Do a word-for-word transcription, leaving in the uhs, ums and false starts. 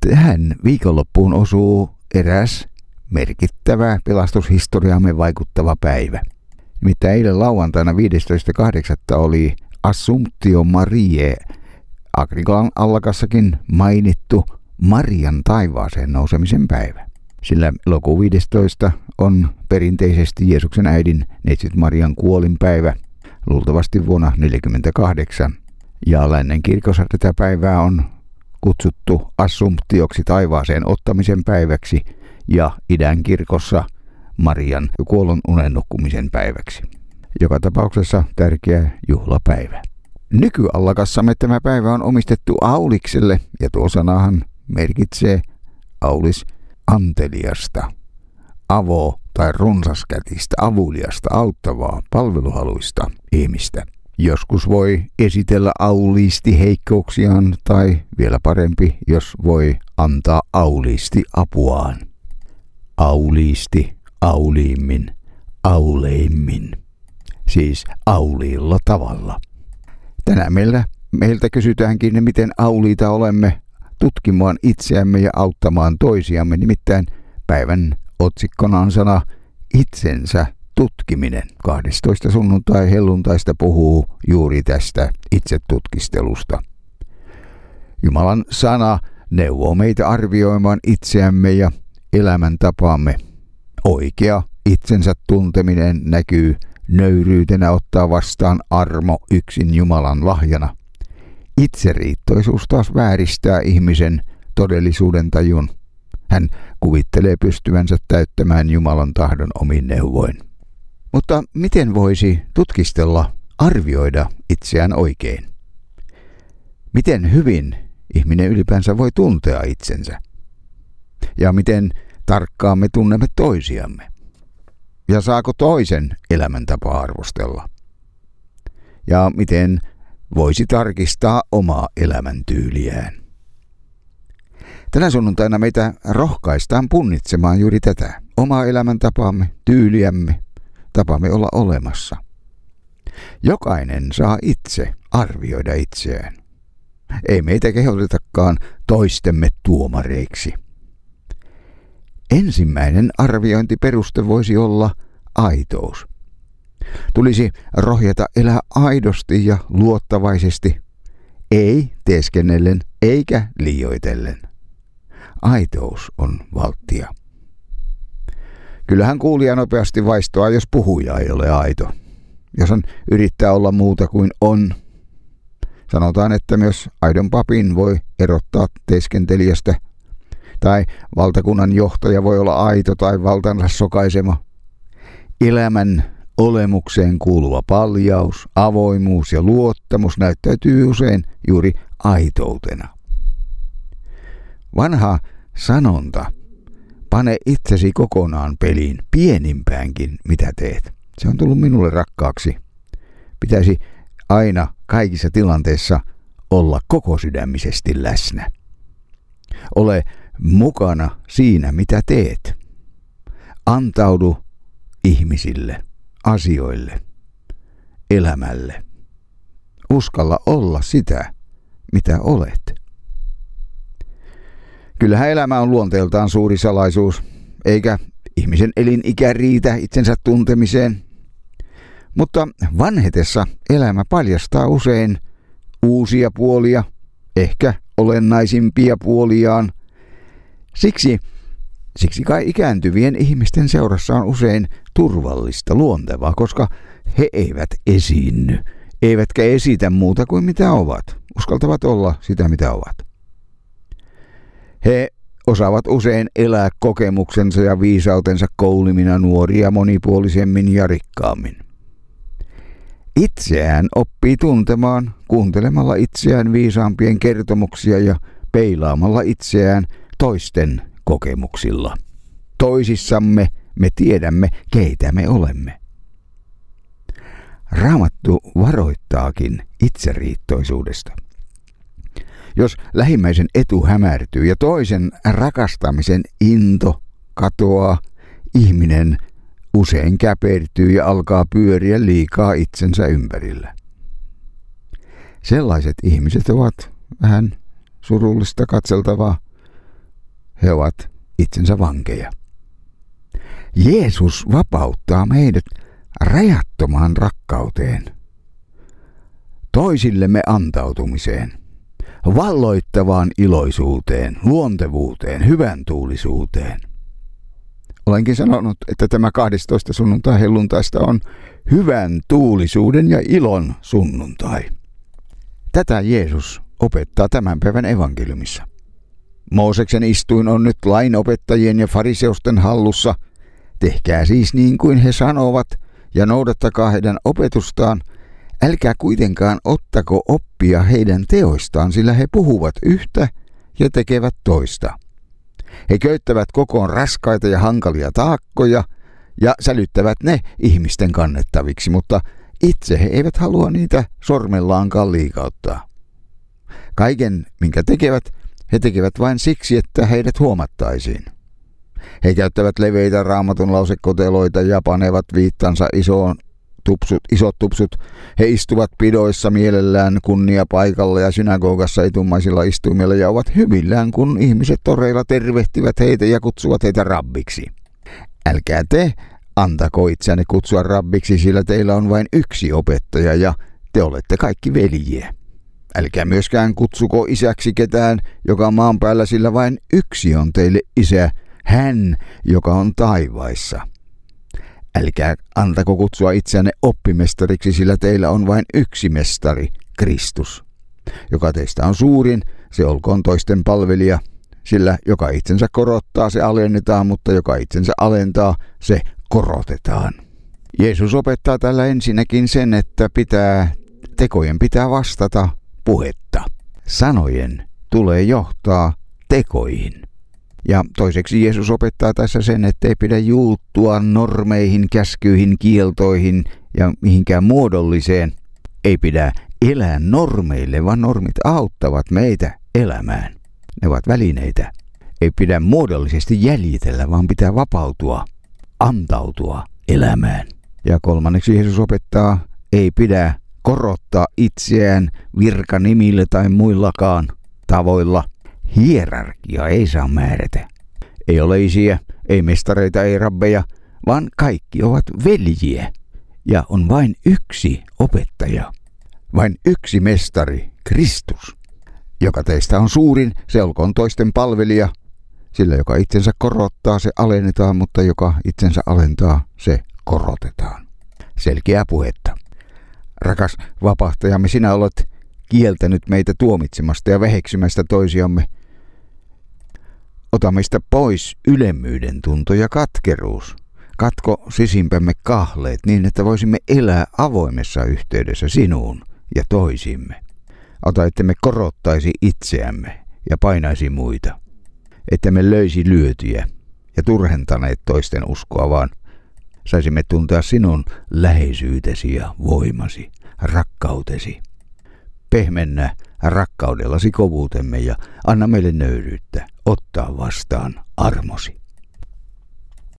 Tähän viikonloppuun osuu eräs merkittävä pelastushistoriaamme vaikuttava päivä. Nimittäin eilen lauantaina viidestoista kahdeksatta oli Assumptio Mariae, Agrikolan allakassakin mainittu Marian taivaaseen nousemisen päivä. Sillä elokuun viidestoista on perinteisesti Jeesuksen äidin neitsyt Marian kuolinpäivä, luultavasti vuonna neljäkymmentäkahdeksan. Ja lännen kirkossa tätä päivää on kutsuttu Assumptioksi taivaaseen ottamisen päiväksi ja idän kirkossa Marian kuollon unen nukkumisen päiväksi. Joka tapauksessa tärkeä juhlapäivä. Nykyallakassamme tämä päivä on omistettu Aulikselle ja tuo sanahan merkitsee Aulis anteliasta, avo- tai runsaskätistä, avuliasta, auttavaa, palveluhaluista ihmistä. Joskus voi esitellä auliisti heikkouksiaan tai vielä parempi, jos voi antaa auliisti apuaan. Auliisti, auliimmin, auleimmin. Siis auliilla tavalla. Tänään meillä, meiltä kysytäänkin, miten auliita olemme tutkimaan itseämme ja auttamaan toisiamme. Nimittäin päivän otsikkona on sana itsensä tutkiminen. kahdestoista sunnuntai helluntaista puhuu juuri tästä itsetutkistelusta. Jumalan sana neuvoo meitä arvioimaan itseämme ja elämäntapaamme. Oikea itsensä tunteminen näkyy nöyryytenä ottaa vastaan armo yksin Jumalan lahjana. Itseriittoisuus taas vääristää ihmisen todellisuuden tajun. Hän kuvittelee pystyvänsä täyttämään Jumalan tahdon omin neuvoin. Mutta miten voisi tutkistella, arvioida itseään oikein? Miten hyvin ihminen ylipäänsä voi tuntea itsensä? Ja miten tarkkaan me tunnemme toisiamme? Ja saako toisen elämäntapaa arvostella? Ja miten voisi tarkistaa omaa elämäntyyliään? Tänä sunnuntaina meitä rohkaistaan punnitsemaan juuri tätä. Omaa elämäntapaamme, tyyliämme, tapamme olla olemassa. Jokainen saa itse arvioida itseään. Ei meitä kehotetakaan toistemme tuomareiksi. Ensimmäinen arviointiperuste voisi olla aitous. Tulisi rohjeta elää aidosti ja luottavaisesti, ei teeskennellen eikä liioitellen. Aitous on valttia. Kyllähän kuulija nopeasti vaistoaa, jos puhuja ei ole aito. Jos hän yrittää olla muuta kuin on. Sanotaan, että myös aidon papin voi erottaa teeskentelijästä. Tai valtakunnan johtaja voi olla aito tai valtansa sokaisema. Elämän olemukseen kuuluva paljaus, avoimuus ja luottamus näyttäytyy usein juuri aitoutena. Vanha sanonta, pane itsesi kokonaan peliin, pienimpäänkin mitä teet. Se on tullut minulle rakkaaksi. Pitäisi aina kaikissa tilanteissa olla koko sydämisesti läsnä. Ole mukana siinä, mitä teet. Antaudu ihmisille, asioille, elämälle. Uskalla olla sitä, mitä olet. Kyllähän elämä on luonteeltaan suuri salaisuus, eikä ihmisen elinikä riitä itsensä tuntemiseen. Mutta vanhetessa elämä paljastaa usein uusia puolia, ehkä olennaisimpia puoliaan. Siksi, siksi kai ikääntyvien ihmisten seurassa on usein turvallista, luontevaa, koska he eivät esiinny, eivätkä esitä muuta kuin mitä ovat. Uskaltavat olla sitä, mitä ovat. He osaavat usein elää kokemuksensa ja viisautensa koulimina nuoria monipuolisemmin ja rikkaammin. Itseään oppii tuntemaan kuuntelemalla itseään viisaampien kertomuksia ja peilaamalla itseään toisten kokemuksilla. Toisissamme me tiedämme, keitä me olemme. Raamattu varoittaakin itseriittoisuudesta. Jos lähimmäisen etu hämärtyy ja toisen rakastamisen into katoaa, ihminen usein käpertyy ja alkaa pyöriä liikaa itsensä ympärillä. Sellaiset ihmiset ovat vähän surullista katseltavaa, he ovat itsensä vankeja. Jeesus vapauttaa meidät rajattomaan rakkauteen, toisillemme antautumiseen, valloittavaan iloisuuteen, luontevuuteen, hyvän tuulisuuteen. Olenkin sanonut, että tämä kahdestoista sunnuntai helluntaista on hyvän tuulisuuden ja ilon sunnuntai. Tätä Jeesus opettaa tämän päivän evankeliumissa. Mooseksen istuin on nyt lainopettajien ja fariseusten hallussa. Tehkää siis niin kuin he sanovat ja noudattakaa heidän opetustaan. Älkää kuitenkaan ottako oppia heidän teoistaan, sillä he puhuvat yhtä ja tekevät toista. He köyttävät kokoon raskaita ja hankalia taakkoja ja sälyttävät ne ihmisten kannettaviksi, mutta itse he eivät halua niitä sormellaankaan liikauttaa. Kaiken, minkä tekevät, he tekevät vain siksi, että heidät huomattaisiin. He käyttävät leveitä raamatun lausekoteloita ja panevat viittansa isoon tupsut, isot tupsut. He istuvat pidoissa mielellään kunnia paikalla ja synagogassa etumaisilla istuimilla ja ovat hyvillään, kun ihmiset toreilla tervehtivät heitä ja kutsuvat heitä rabbiksi. Älkää te antako itseänne kutsua rabbiksi, sillä teillä on vain yksi opettaja ja te olette kaikki veljiä. Älkää myöskään kutsuko isäksi ketään, joka on maan päällä, sillä vain yksi on teille isä, hän, joka on taivaissa. Älkää antako kutsua itseänne oppimestariksi, sillä teillä on vain yksi mestari, Kristus. Joka teistä on suurin, se olkoon toisten palvelija, sillä joka itsensä korottaa, se alennetaan, mutta joka itsensä alentaa, se korotetaan. Jeesus opettaa tällä ensinnäkin sen, että pitää, tekojen pitää vastata puhetta. Sanojen tulee johtaa tekoihin. Ja toiseksi Jeesus opettaa tässä sen, ettei pidä juuttua normeihin, käskyihin, kieltoihin ja mihinkään muodolliseen. Ei pidä elää normeille, vaan normit auttavat meitä elämään. Ne ovat välineitä. Ei pidä muodollisesti jäljitellä, vaan pitää vapautua, antautua elämään. Ja kolmanneksi Jeesus opettaa, ei pidä korottaa itseään virkanimille tai muillakaan tavoilla. Hierarkia ei saa määrätä. Ei ole isiä, ei mestareita, ei rabbeja, vaan kaikki ovat veljiä. Ja on vain yksi opettaja, vain yksi mestari, Kristus. Joka teistä on suurin, se olkoon toisten palvelija, sillä joka itsensä korottaa, se alennetaan, mutta joka itsensä alentaa, se korotetaan. Selkeää puhetta. Rakas vapahtajamme, sinä olet kieltänyt meitä tuomitsemasta ja väheksymästä toisiamme. Ota meistä pois ylemmyyden tunto ja katkeruus. Katko sisimpämme kahleet niin, että voisimme elää avoimessa yhteydessä sinuun ja toisimme. Ota, ettemme korottaisi itseämme ja painaisi muita. Ettemme löisi lyötyjä ja turhentaneet toisten uskoa, vaan saisimme tuntea sinun läheisyytesi ja voimasi, rakkautesi. Pehmennä rakkaudellasi kovuutemme ja anna meille nöyryyttä ottaa vastaan armosi.